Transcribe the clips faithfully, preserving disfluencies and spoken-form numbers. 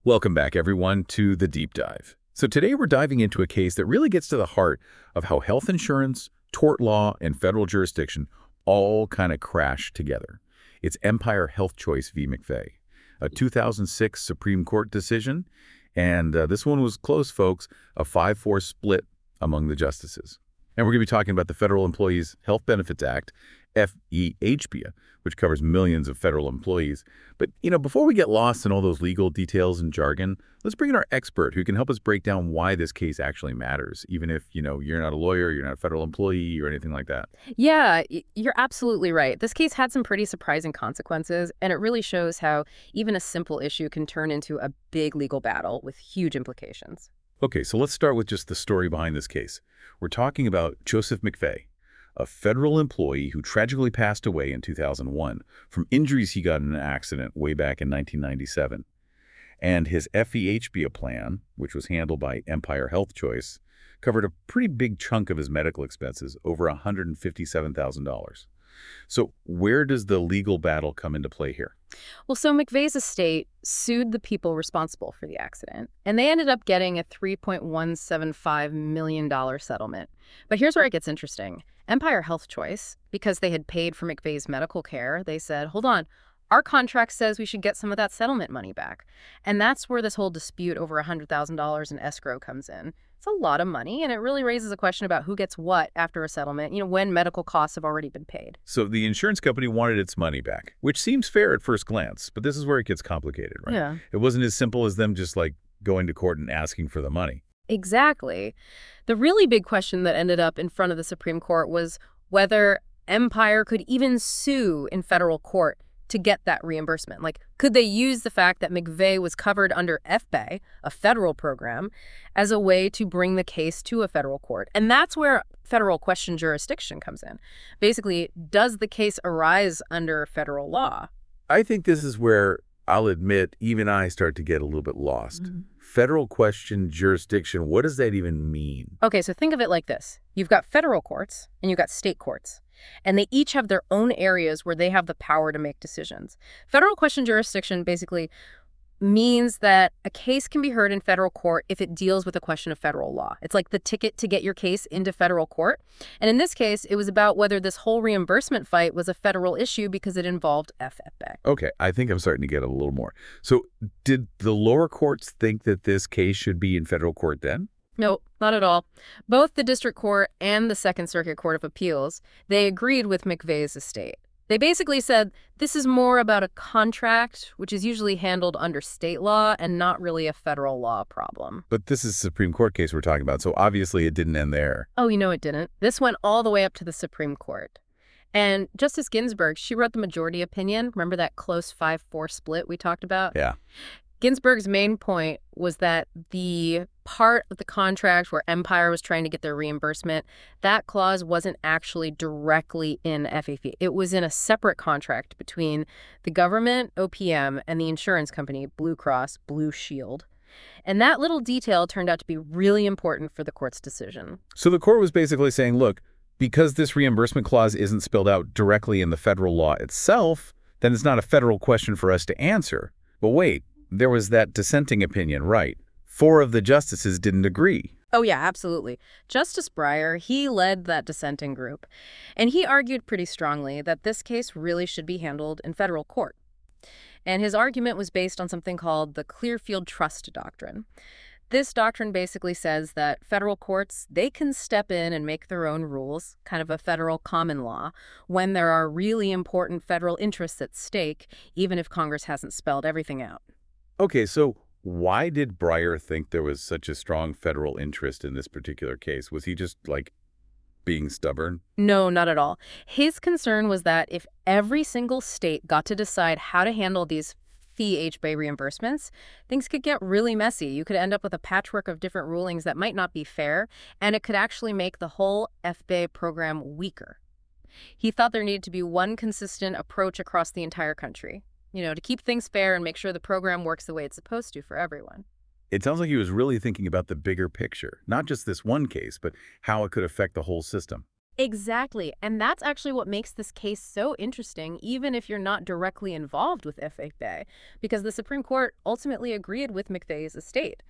Welcome back, everyone, to The Deep Dive. So today we're diving into a case that really gets to the heart of how health insurance, tort law, and federal jurisdiction all kind of crash together. It's Empire Health Choice v. McVeigh, a two thousand six Supreme Court decision, and uh, this one was close, folks, a five four split among the justices. And we're going to be talking about the Federal Employees Health Benefits Act, F E H B A, which covers millions of federal employees. But, you know, before we get lost in all those legal details and jargon, let's bring in our expert who can help us break down why this case actually matters, even if, you know, you're not a lawyer, you're not a federal employee or anything like that. Yeah, y- you're absolutely right. This case had some pretty surprising consequences, and it really shows how even a simple issue can turn into a big legal battle with huge implications. Okay, so let's start with just the story behind this case. We're talking about Joseph McVeigh, a federal employee who tragically passed away in two thousand one from injuries he got in an accident way back in nineteen ninety-seven. And his F E H B A plan, which was handled by Empire Health Choice, covered a pretty big chunk of his medical expenses, over one hundred fifty-seven thousand dollars. So where does the legal battle come into play here? Well, so McVeigh's estate sued the people responsible for the accident, and they ended up getting a three point one seven five million dollars settlement. But here's where it gets interesting. Empire Health Choice, because they had paid for McVeigh's medical care, they said, hold on, our contract says we should get some of that settlement money back. And that's where this whole dispute over one hundred thousand dollars in escrow comes in. It's a lot of money, and it really raises a question about who gets what after a settlement, you know, when medical costs have already been paid. So the insurance company wanted its money back, which seems fair at first glance, but this is where it gets complicated, right? Yeah. It wasn't as simple as them just like going to court and asking for the money. Exactly. The really big question that ended up in front of the Supreme Court was whether Empire could even sue in federal court to get that reimbursement. Like, could they use the fact that McVeigh was covered under F B A, a federal program, as a way to bring the case to a federal court? And that's where federal question jurisdiction comes in. Basically, does the case arise under federal law? I think this is where I'll admit even I start to get a little bit lost. Mhm. Federal question jurisdiction, what does that even mean? Okay, so think of it like this. You've got federal courts and you've got state courts, and they each have their own areas where they have the power to make decisions. Federal question jurisdiction basically means that a case can be heard in federal court if it deals with a question of federal law. It's like the ticket to get your case into federal court. And in this case, it was about whether this whole reimbursement fight was a federal issue because it involved F F A. Okay, I think I'm starting to get a little more. So did the lower courts think that this case should be in federal court then? No, not at all. Both the district court and the Second Circuit Court of Appeals, they agreed with McVeigh's estate. They basically said this is more about a contract, which is usually handled under state law and not really a federal law problem. But this is a Supreme Court case we're talking about, so obviously it didn't end there. Oh, you know it didn't. This went all the way up to the Supreme Court. And Justice Ginsburg, she wrote the majority opinion. Remember that close five four split we talked about? Yeah. Ginsburg's main point was that the part of the contract where Empire was trying to get their reimbursement, that clause wasn't actually directly in F E P. It was in a separate contract between the government, O P M, and the insurance company, Blue Cross Blue Shield. And that little detail turned out to be really important for the court's decision. So the court was basically saying, look, because this reimbursement clause isn't spelled out directly in the federal law itself, then it's not a federal question for us to answer. But wait, there was that dissenting opinion, right? Four of the justices didn't agree. Oh, yeah, absolutely. Justice Breyer, he led that dissenting group, and he argued pretty strongly that this case really should be handled in federal court. And his argument was based on something called the Clearfield Trust Doctrine. This doctrine basically says that federal courts, they can step in and make their own rules, kind of a federal common law, when there are really important federal interests at stake, even if Congress hasn't spelled everything out. Okay, so why did Breyer think there was such a strong federal interest in this particular case? Was he just, like, being stubborn? No, not at all. His concern was that if every single state got to decide how to handle these F E H B A reimbursements, things could get really messy. You could end up with a patchwork of different rulings that might not be fair, and it could actually make the whole F B A program weaker. He thought there needed to be one consistent approach across the entire country, you know, to keep things fair and make sure the program works the way it's supposed to for everyone. It sounds like he was really thinking about the bigger picture, not just this one case, but how it could affect the whole system. Exactly. And that's actually what makes this case so interesting, even if you're not directly involved with F H A, because the Supreme Court ultimately agreed with McVeigh's estate.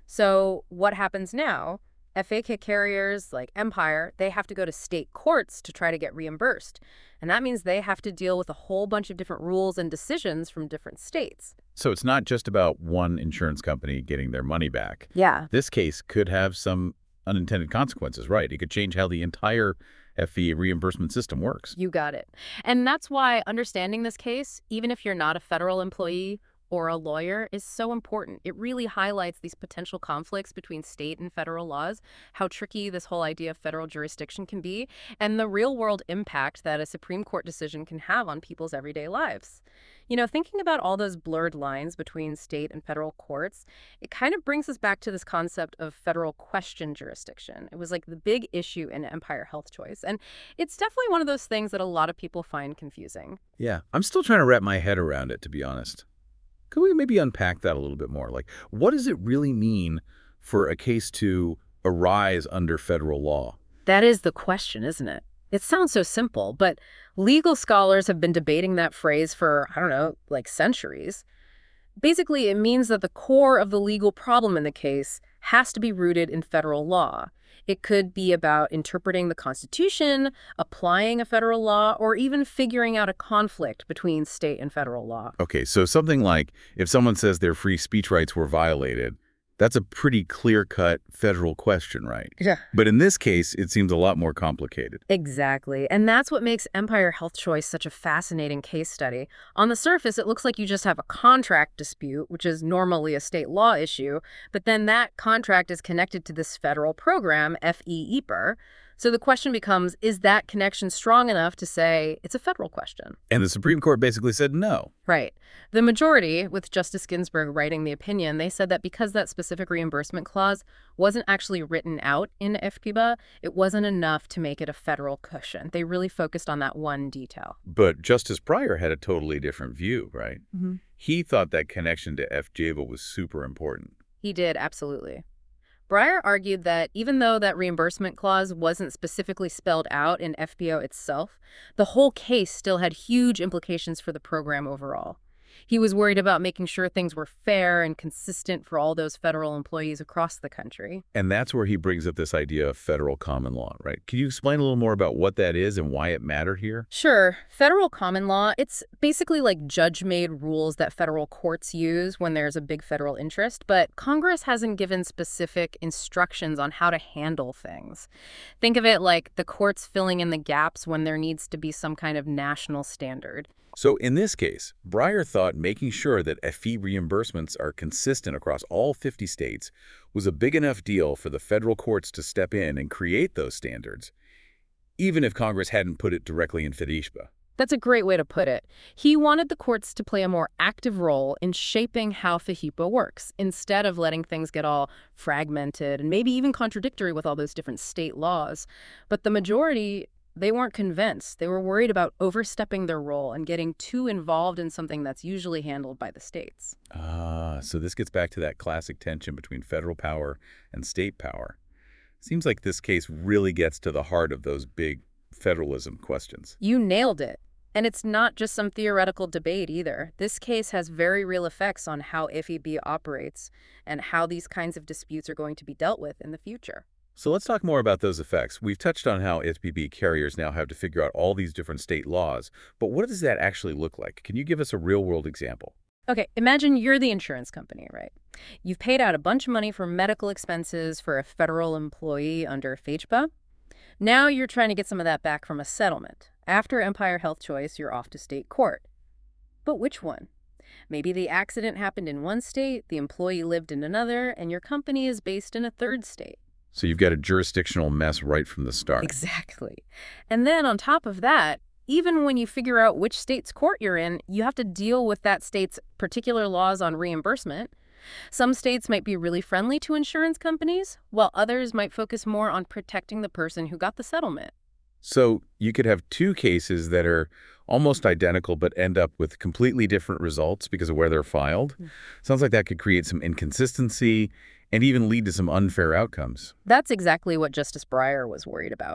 So what happens now? F H A carriers like Empire, they have to go to state courts to try to get reimbursed. And that means they have to deal with a whole bunch of different rules and decisions from different states. So it's not just about one insurance company getting their money back. Yeah. This case could have some unintended consequences, right? It could change how the entire F E A reimbursement system works. You got it. And that's why understanding this case, even if you're not a federal employee or a lawyer, is so important. It really highlights these potential conflicts between state and federal laws, how tricky this whole idea of federal jurisdiction can be, and the real-world impact that a Supreme Court decision can have on people's everyday lives. You know, thinking about all those blurred lines between state and federal courts, it kind of brings us back to this concept of federal question jurisdiction. It was like the big issue in Empire Health Choice. And it's definitely one of those things that a lot of people find confusing. Yeah, I'm still trying to wrap my head around it, to be honest. Could we maybe unpack that a little bit more? Like, what does it really mean for a case to arise under federal law? That is the question, isn't it? It sounds so simple, but legal scholars have been debating that phrase for, I don't know, like centuries. Basically, it means that the core of the legal problem in the case has to be rooted in federal law. It could be about interpreting the Constitution, applying a federal law, or even figuring out a conflict between state and federal law. Okay, so something like if someone says their free speech rights were violated, that's a pretty clear-cut federal question, right? Yeah. But in this case, it seems a lot more complicated. Exactly. And that's what makes Empire Health Choice such a fascinating case study. On the surface, it looks like you just have a contract dispute, which is normally a state law issue, but then that contract is connected to this federal program, F E E P R. So the question becomes, is that connection strong enough to say it's a federal question? And the Supreme Court basically said no. Right. The majority, with Justice Ginsburg writing the opinion, they said that because that specific reimbursement clause wasn't actually written out in F P B A, it wasn't enough to make it a federal cushion. They really focused on that one detail. But Justice Breyer had a totally different view, right? Mm-hmm. He thought that connection to F J V A was super important. He did, absolutely. Breyer argued that even though that reimbursement clause wasn't specifically spelled out in F P O itself, the whole case still had huge implications for the program overall. He was worried about making sure things were fair and consistent for all those federal employees across the country. And that's where he brings up this idea of federal common law, right? Can you explain a little more about what that is and why it mattered here? Sure. Federal common law, it's basically like judge-made rules that federal courts use when there's a big federal interest, but Congress hasn't given specific instructions on how to handle things. Think of it like the courts filling in the gaps when there needs to be some kind of national standard. So in this case, Breyer thought making sure that F E reimbursements are consistent across all fifty states was a big enough deal for the federal courts to step in and create those standards, even if Congress hadn't put it directly in F E D I S P A. That's a great way to put it. He wanted the courts to play a more active role in shaping how F E H B A works, instead of letting things get all fragmented and maybe even contradictory with all those different state laws. But the majority, they weren't convinced. They were worried about overstepping their role and getting too involved in something that's usually handled by the states. Ah, so this gets back to that classic tension between federal power and state power. Seems like this case really gets to the heart of those big federalism questions. You nailed it. And it's not just some theoretical debate either. This case has very real effects on how F E B A operates and how these kinds of disputes are going to be dealt with in the future. So let's talk more about those effects. We've touched on how F P B carriers now have to figure out all these different state laws, but what does that actually look like? Can you give us a real-world example? Okay, imagine you're the insurance company, right? You've paid out a bunch of money for medical expenses for a federal employee under F H B A. Now you're trying to get some of that back from a settlement. After Empire Health Choice, you're off to state court. But which one? Maybe the accident happened in one state, the employee lived in another, and your company is based in a third state. So you've got a jurisdictional mess right from the start. Exactly. And then on top of that, even when you figure out which state's court you're in, you have to deal with that state's particular laws on reimbursement. Some states might be really friendly to insurance companies, while others might focus more on protecting the person who got the settlement. So you could have two cases that are almost identical but end up with completely different results because of where they're filed. Mm. Sounds like that could create some inconsistency and even lead to some unfair outcomes. That's exactly what Justice Breyer was worried about.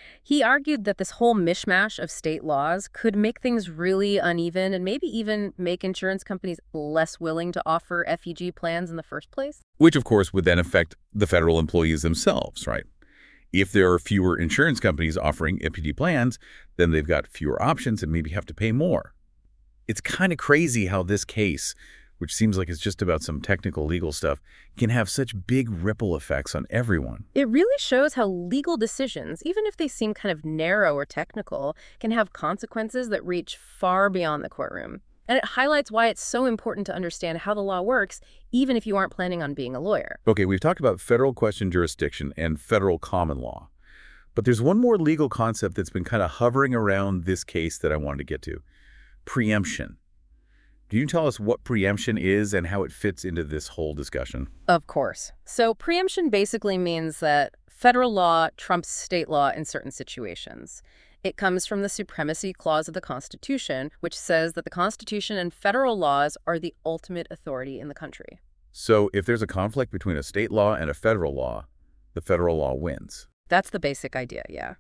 He argued that this whole mishmash of state laws could make things really uneven and maybe even make insurance companies less willing to offer F E G plans in the first place. Which, of course, would then affect the federal employees themselves, right? If there are fewer insurance companies offering F E G plans, then they've got fewer options and maybe have to pay more. It's kind of crazy how this case, which seems like it's just about some technical legal stuff, can have such big ripple effects on everyone. It really shows how legal decisions, even if they seem kind of narrow or technical, can have consequences that reach far beyond the courtroom. And it highlights why it's so important to understand how the law works, even if you aren't planning on being a lawyer. Okay, we've talked about federal question jurisdiction and federal common law. But there's one more legal concept that's been kind of hovering around this case that I wanted to get to. Preemption. Do you tell us what preemption is and how it fits into this whole discussion? Of course. So preemption basically means that federal law trumps state law in certain situations. It comes from the Supremacy Clause of the Constitution, which says that the Constitution and federal laws are the ultimate authority in the country. So if there's a conflict between a state law and a federal law, the federal law wins. That's the basic idea, yeah.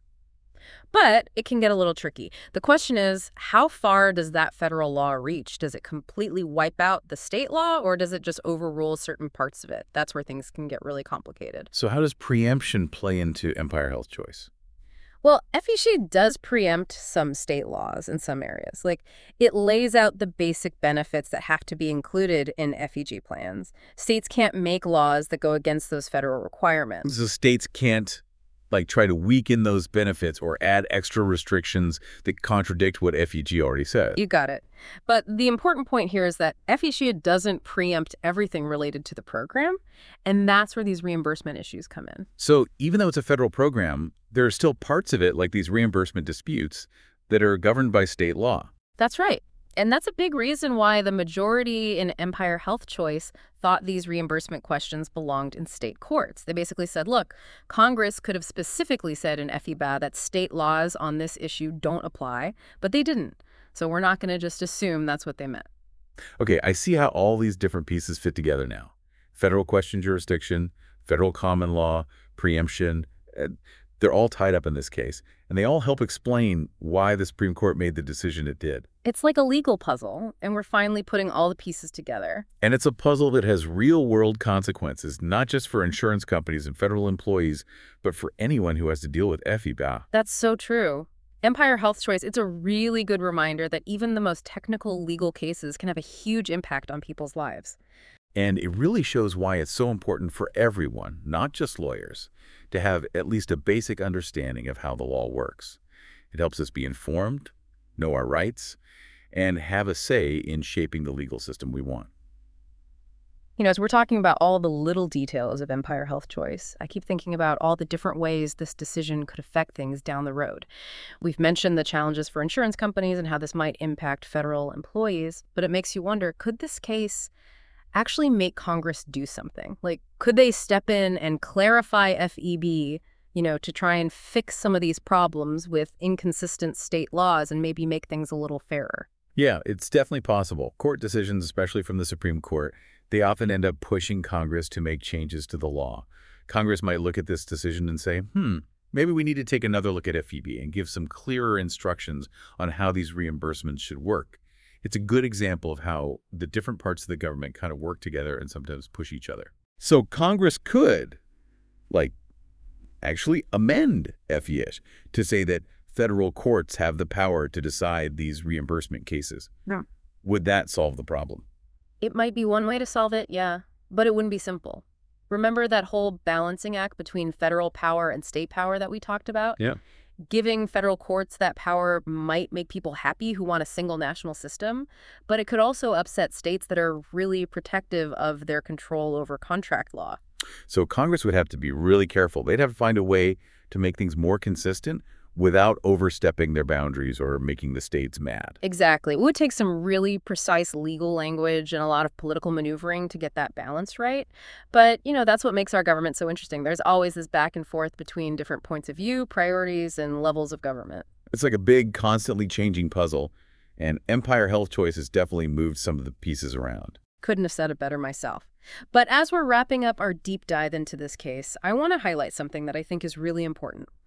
But it can get a little tricky. The question is, how far does that federal law reach? Does it completely wipe out the state law, or does it just overrule certain parts of it? That's where things can get really complicated. So how does preemption play into Empire Health Choice? Well, F E G does preempt some state laws in some areas. Like, it lays out the basic benefits that have to be included in F E G plans. States can't make laws that go against those federal requirements. So states can't like try to weaken those benefits or add extra restrictions that contradict what F E G already said. You got it. But the important point here is that F E G doesn't preempt everything related to the program, and that's where these reimbursement issues come in. So even though it's a federal program, there are still parts of it, like these reimbursement disputes, that are governed by state law. That's right. And that's a big reason why the majority in Empire Health Choice thought these reimbursement questions belonged in state courts. They basically said, look, Congress could have specifically said in F E B A that state laws on this issue don't apply, but they didn't. So we're not going to just assume that's what they meant. Okay, I see how all these different pieces fit together now. Federal question jurisdiction, federal common law, preemption, uh, they're all tied up in this case, and they all help explain why the Supreme Court made the decision it did. It's like a legal puzzle, and we're finally putting all the pieces together. And it's a puzzle that has real-world consequences, not just for insurance companies and federal employees, but for anyone who has to deal with F E B A. That's so true. Empire Health Choice, it's a really good reminder that even the most technical legal cases can have a huge impact on people's lives. And it really shows why it's so important for everyone, not just lawyers, to have at least a basic understanding of how the law works. It helps us be informed, know our rights, and have a say in shaping the legal system we want. You know, as we're talking about all the little details of Empire Health Choice, I keep thinking about all the different ways this decision could affect things down the road. We've mentioned the challenges for insurance companies and how this might impact federal employees, but it makes you wonder, could this case actually make Congress do something? Like, could they step in and clarify F E B, you know, to try and fix some of these problems with inconsistent state laws and maybe make things a little fairer? Yeah, it's definitely possible. Court decisions, especially from the Supreme Court, they often end up pushing Congress to make changes to the law. Congress might look at this decision and say, hmm, maybe we need to take another look at F E B and give some clearer instructions on how these reimbursements should work. It's a good example of how the different parts of the government kind of work together and sometimes push each other. So Congress could, like, actually amend F E H to say that federal courts have the power to decide these reimbursement cases. Yeah. Would that solve the problem? It might be one way to solve it, yeah, but it wouldn't be simple. Remember that whole balancing act between federal power and state power that we talked about? Yeah. Giving federal courts that power might make people happy who want a single national system, but it could also upset states that are really protective of their control over contract law. So Congress would have to be really careful. They'd have to find a way to make things more consistent without overstepping their boundaries or making the states mad. Exactly. It would take some really precise legal language and a lot of political maneuvering to get that balance right. But, you know, that's what makes our government so interesting. There's always this back and forth between different points of view, priorities, and levels of government. It's like a big, constantly changing puzzle, and Empire Health Choice has definitely moved some of the pieces around. Couldn't have said it better myself. But as we're wrapping up our deep dive into this case, I want to highlight something that I think is really important.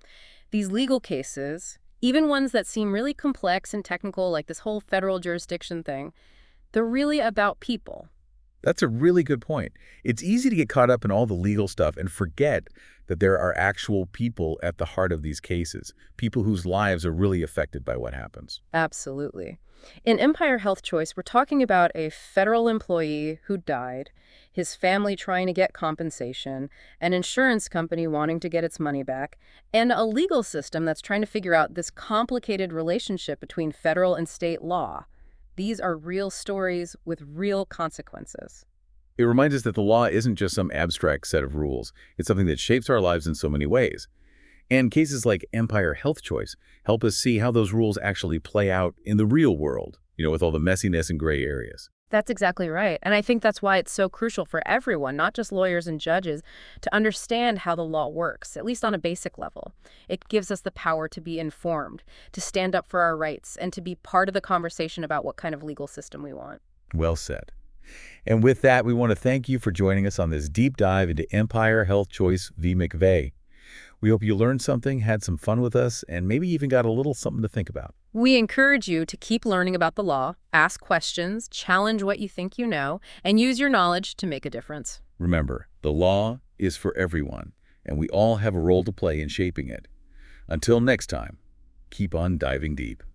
These legal cases, even ones that seem really complex and technical, like this whole federal jurisdiction thing, they're really about people. That's a really good point. It's easy to get caught up in all the legal stuff and forget that there are actual people at the heart of these cases, people whose lives are really affected by what happens. Absolutely. In Empire Health Choice, we're talking about a federal employee who died, his family trying to get compensation, an insurance company wanting to get its money back, and a legal system that's trying to figure out this complicated relationship between federal and state law. These are real stories with real consequences. It reminds us that the law isn't just some abstract set of rules. It's something that shapes our lives in so many ways. And cases like Empire Health Choice help us see how those rules actually play out in the real world, you know, with all the messiness and gray areas. That's exactly right. And I think that's why it's so crucial for everyone, not just lawyers and judges, to understand how the law works, at least on a basic level. It gives us the power to be informed, to stand up for our rights, and to be part of the conversation about what kind of legal system we want. Well said. And with that, we want to thank you for joining us on this deep dive into Empire Health Choice v. McVeigh. We hope you learned something, had some fun with us, and maybe even got a little something to think about. We encourage you to keep learning about the law, ask questions, challenge what you think you know, and use your knowledge to make a difference. Remember, the law is for everyone, and we all have a role to play in shaping it. Until next time, keep on diving deep.